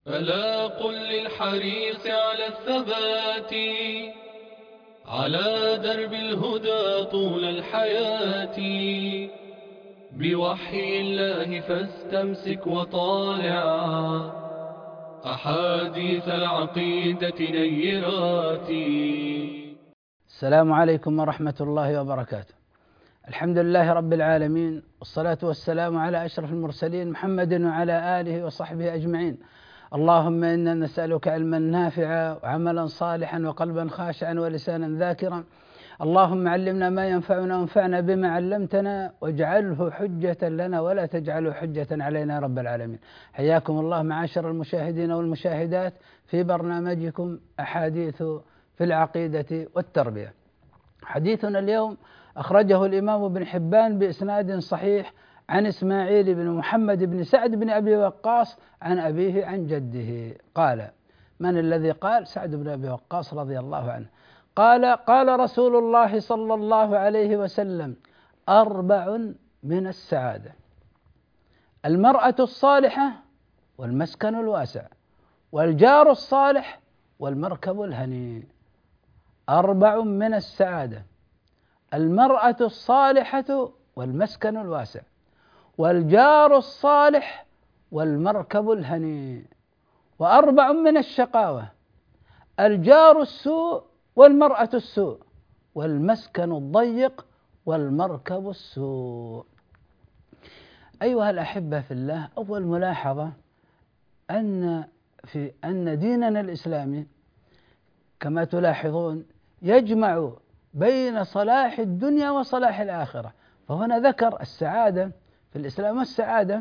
ألا قل للحريص على الثبات على درب الهدى طول الحياة، بوحي الله فاستمسك وطالع أحاديث العقيدة نيرات. السلام عليكم ورحمة الله وبركاته. الحمد لله رب العالمين، والصلاة والسلام على أشرف المرسلين محمد وعلى آله وصحبه أجمعين. اللهم إنا نسألك علما نافعا وعملا صالحا وقلبا خاشعا ولسانا ذاكرا. اللهم علمنا ما ينفعنا وانفعنا بما علمتنا واجعله حجة لنا ولا تجعله حجة علينا يا رب العالمين. حياكم الله معاشر المشاهدين والمشاهدات في برنامجكم أحاديث في العقيدة والتربية. حديثنا اليوم أخرجه الإمام ابن حبان بإسناد صحيح عن إسماعيل بن محمد بن سعد بن أبي وقاص عن أبيه عن جده قال. من الذي قال؟ سعد بن أبي وقاص رضي الله عنه. قال: قال رسول الله صلى الله عليه وسلم: 4 من السعادة: المرأة الصالحة، والمسكن الواسع، والجار الصالح، والمركب الهنيء. 4 من السعادة: المرأة الصالحة، والمسكن الواسع، والجار الصالح، والمركب الهنيء. 4 من الشقاوة: الجار السوء، والمرأة السوء، والمسكن الضيق، والمركب السوء. أيها الأحبة في الله، أول ملاحظة أن ديننا الإسلامي كما تلاحظون يجمع بين صلاح الدنيا وصلاح الآخرة. فهنا ذكر السعادة في الإسلام، والسعادة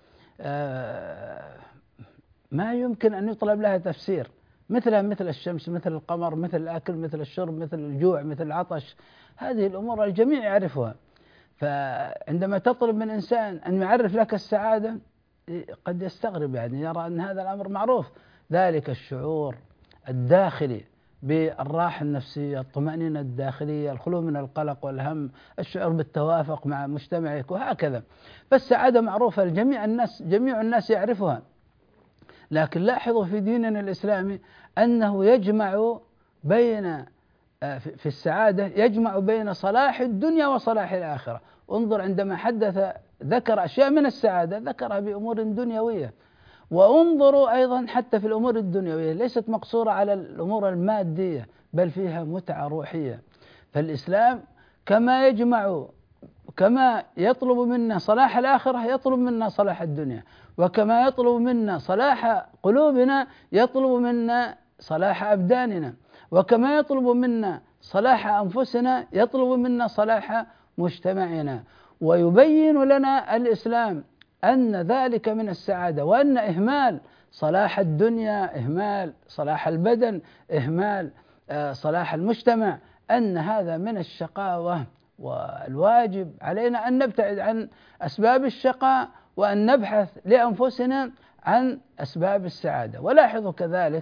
ما يمكن أن يطلب لها تفسير، مثلها مثل الشمس، مثل القمر، مثل الأكل، مثل الشرب، مثل الجوع، مثل العطش. هذه الأمور الجميع يعرفها. فعندما تطلب من إنسان أن يعرف لك السعادة قد يستغرب، يعني يرى أن هذا الأمر معروف. ذلك الشعور الداخلي بالراحة النفسية، الطمأنينة الداخلية، الخلو من القلق والهم، الشعور بالتوافق مع مجتمعك وهكذا. فالسعادة معروفة لجميع الناس، جميع الناس يعرفها. لكن لاحظوا في ديننا الإسلامي أنه يجمع بين في السعادة يجمع بين صلاح الدنيا وصلاح الآخرة. انظر، عندما ذكر أشياء من السعادة ذكرها بأمور دنيوية. وانظروا أيضا حتى في الأمور الدنيوية ليست مقصورة على الأمور المادية، بل فيها متعة روحية. فالإسلام كما يطلب منا صلاح الآخرة يطلب منا صلاح الدنيا، وكما يطلب منا صلاح قلوبنا يطلب منا صلاح أبداننا، وكما يطلب منا صلاح أنفسنا يطلب منا صلاح مجتمعنا. ويبين لنا الإسلام أن ذلك من السعادة، وأن إهمال صلاح الدنيا، إهمال صلاح البدن، إهمال صلاح المجتمع، أن هذا من الشقاوة. والواجب علينا أن نبتعد عن أسباب الشقاء، وأن نبحث لأنفسنا عن أسباب السعادة. ولاحظوا كذلك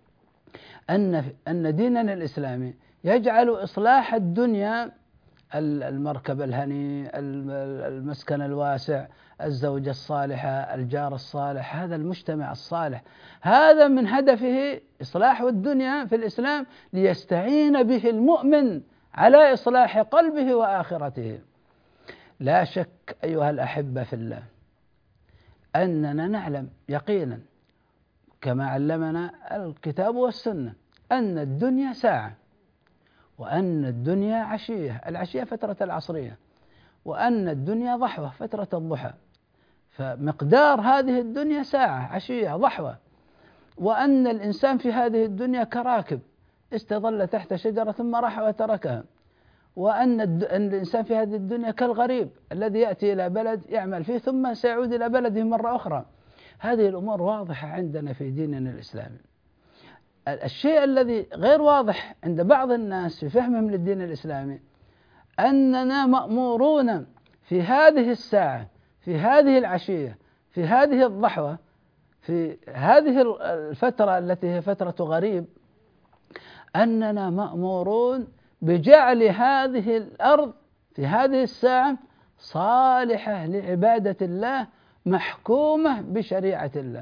أن ديننا الإسلامي يجعل إصلاح الدنيا، المركب الهني، المسكن الواسع، الزوجة الصالحة، الجار الصالح، هذا المجتمع الصالح، هذا من هدفه إصلاح الدنيا في الإسلام، ليستعين به المؤمن على إصلاح قلبه وآخرته. لا شك أيها الأحبة في الله أننا نعلم يقينا كما علمنا الكتاب والسنة أن الدنيا ساعة، وأن الدنيا عشية، العشية فترة العصرية، وأن الدنيا ضحوة، فترة الضحى. فمقدار هذه الدنيا ساعة، عشية، ضحوة. وأن الإنسان في هذه الدنيا كراكب استظل تحت شجرة ثم راح وتركها. وأن الإنسان في هذه الدنيا كالغريب الذي يأتي إلى بلد يعمل فيه ثم سيعود إلى بلده مرة أخرى. هذه الأمور واضحة عندنا في ديننا الإسلامي. الشيء الذي غير واضح عند بعض الناس في فهمهم للدين الإسلامي أننا مأمورون في هذه الساعة، في هذه العشية، في هذه الضحوة، في هذه الفترة التي هي فترة غريب، أننا مأمورون بجعل هذه الأرض في هذه الساعة صالحة لعبادة الله، محكومة بشريعة الله.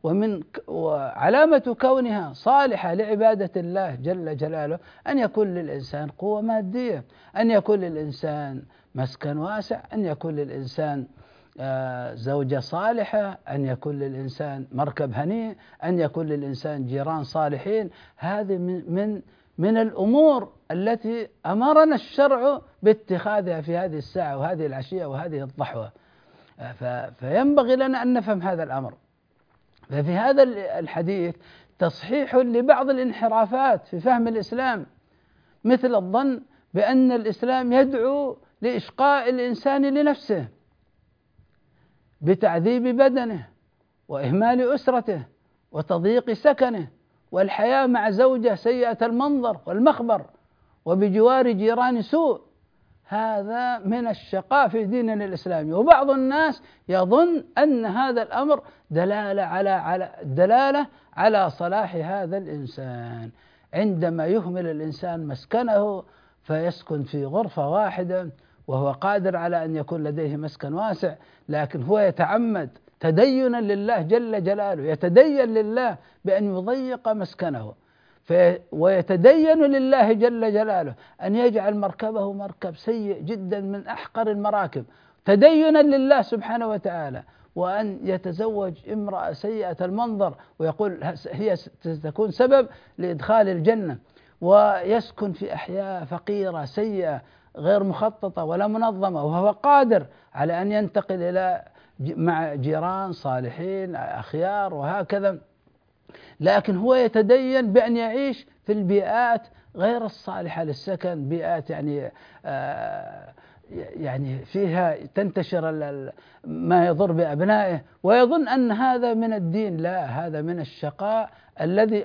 وعلامة كونها صالحة لعبادة الله جل جلاله أن يكون للإنسان قوة مادية، أن يكون للإنسان مسكن واسع، أن يكون للإنسان زوجة صالحة، أن يكون للإنسان مركب هنيء، أن يكون للإنسان جيران صالحين. هذه من الأمور التي أمرنا الشرع باتخاذها في هذه الساعة وهذه العشية وهذه الضحوة. فينبغي لنا أن نفهم هذا الأمر. ففي هذا الحديث تصحيح لبعض الانحرافات في فهم الإسلام، مثل الظن بأن الإسلام يدعو لإشقاء الإنسان لنفسه بتعذيب بدنه وإهمال أسرته وتضييق سكنه والحياة مع زوجة سيئة المنظر والمخبر وبجوار جيران سوء. هذا من الشقاء في ديننا الإسلامي. وبعض الناس يظن أن هذا الأمر دلالة على صلاح هذا الإنسان، عندما يهمل الإنسان مسكنه فيسكن في غرفة واحدة وهو قادر على أن يكون لديه مسكن واسع، لكن هو يتعمد تدينا لله جل جلاله، يتدين لله بأن يضيق مسكنه، ويتدين لله جل جلاله أن يجعل مركبه مركب سيء جدا من أحقر المراكب تدينا لله سبحانه وتعالى، وأن يتزوج امرأة سيئة المنظر ويقول هي ستكون سبب لإدخال الجنة، ويسكن في أحياء فقيرة سيئة غير مخططة ولا منظمة، وهو قادر على أن ينتقل إلى مع جيران صالحين أخيار وهكذا، لكن هو يتدين بأن يعيش في البيئات غير الصالحة للسكن، بيئات يعني فيها تنتشر ما يضر بأبنائه، ويظن أن هذا من الدين. لا، هذا من الشقاء الذي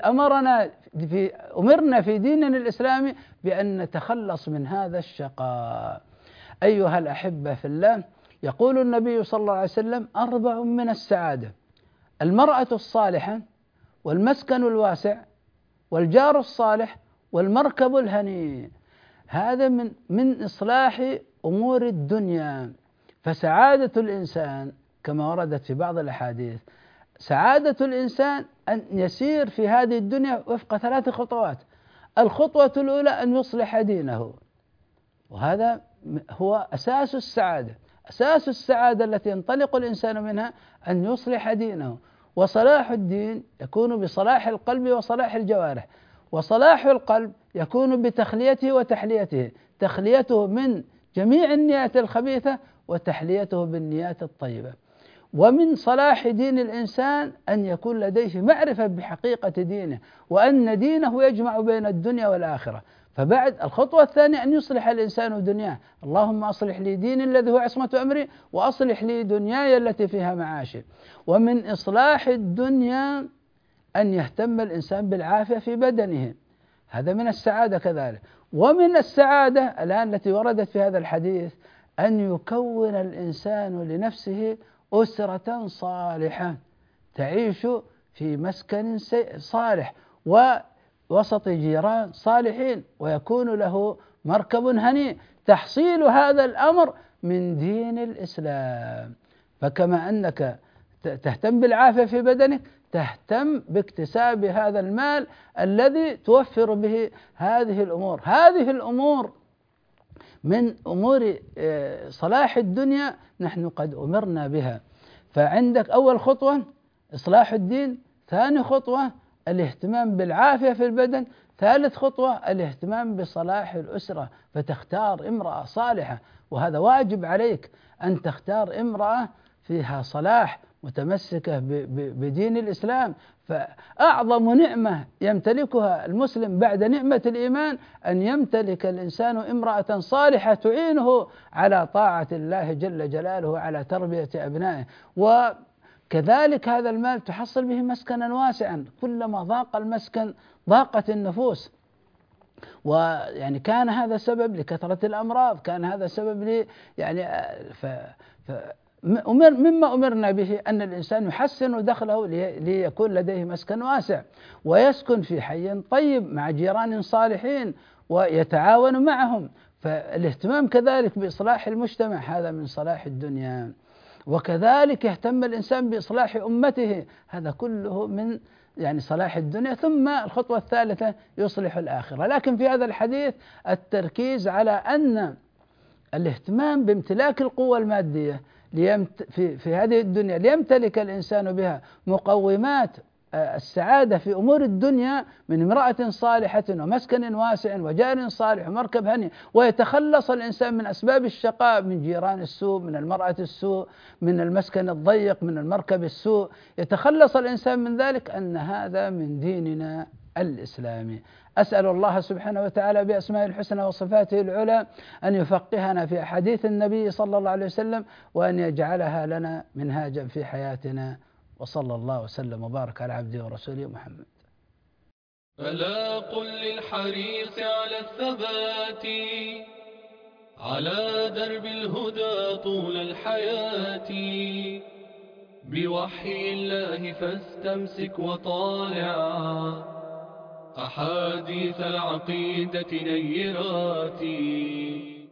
أمرنا في ديننا الإسلامي بأن نتخلص من هذا الشقاء. أيها الأحبة في الله، يقول النبي صلى الله عليه وسلم: 4 من السعادة: المرأة الصالحة، والمسكن الواسع، والجار الصالح، والمركب الهنيء. هذا من إصلاح أمور الدنيا. فسعادة الإنسان كما وردت في بعض الأحاديث، سعادة الإنسان أن يسير في هذه الدنيا وفق 3 خطوات. الخطوة الأولى أن يصلح دينه، وهذا هو أساس السعادة. أساس السعادة التي ينطلق الإنسان منها أن يصلح دينه، وصلاح الدين يكون بصلاح القلب وصلاح الجوارح. وصلاح القلب يكون بتخليته وتحليته، تخليته من جميع النيات الخبيثة وتحليته بالنيات الطيبة. ومن صلاح دين الإنسان أن يكون لديه معرفة بحقيقة دينه، وأن دينه يجمع بين الدنيا والآخرة. فبعد الخطوة الثانية أن يصلح الإنسان دنياه: اللهم أصلح لي ديني الذي هو عصمة أمري، وأصلح لي دنياي التي فيها معاشي. ومن إصلاح الدنيا أن يهتم الإنسان بالعافية في بدنه، هذا من السعادة كذلك. ومن السعادة الآن التي وردت في هذا الحديث أن يكون الإنسان لنفسه أسرة صالحة تعيش في مسكن صالح ووسط جيران صالحين، ويكون له مركب هنيء. تحصيل هذا الأمر من دين الإسلام. فكما أنك تهتم بالعافية في بدنك، تهتم باكتساب هذا المال الذي توفر به هذه الأمور. هذه الأمور من أمور صلاح الدنيا نحن قد أمرنا بها. فعندك أول خطوة إصلاح الدين، ثاني خطوة الاهتمام بالعافية في البدن، ثالث خطوة الاهتمام بصلاح الأسرة، فتختار امرأة صالحة. وهذا واجب عليك أن تختار امرأة فيها صلاح متمسكة بدين الإسلام. فأعظم نعمة يمتلكها المسلم بعد نعمة الإيمان أن يمتلك الإنسان امرأة صالحة تعينه على طاعة الله جل جلاله وعلى تربية أبنائه. وكذلك هذا المال تحصل به مسكنا واسعا، كلما ضاق المسكن ضاقت النفوس. ويعني كان هذا سبب لكثرة الأمراض، كان هذا سبب مما أمرنا به أن الإنسان يحسن دخله ليكون لديه مسكن واسع، ويسكن في حي طيب مع جيران صالحين ويتعاون معهم. فالاهتمام كذلك بإصلاح المجتمع هذا من صلاح الدنيا. وكذلك يهتم الإنسان بإصلاح أمته، هذا كله من يعني صلاح الدنيا. ثم الخطوة الثالثة يصلح الآخرة. لكن في هذا الحديث التركيز على أن الاهتمام بامتلاك القوة المادية في هذه الدنيا ليمتلك الإنسان بها مقومات السعادة في أمور الدنيا من امرأة صالحة ومسكن واسع وجار صالح ومركب هني، ويتخلص الإنسان من أسباب الشقاء، من جيران السوء، من المرأة السوء، من المسكن الضيق، من المركب السوء، يتخلص الإنسان من ذلك، أن هذا من ديننا الإسلامي. أسأل الله سبحانه وتعالى بأسمائه الحسنى وصفاته العلى أن يفقهنا في أحاديث النبي صلى الله عليه وسلم، وأن يجعلها لنا منهاجا في حياتنا. وصلى الله وسلم وبارك على عبده ورسوله محمد. ألا قل للحريص على الثبات على درب الهدى طول الحياة، بوحي الله فاستمسك وطالع أحاديث العقيدة نيرات.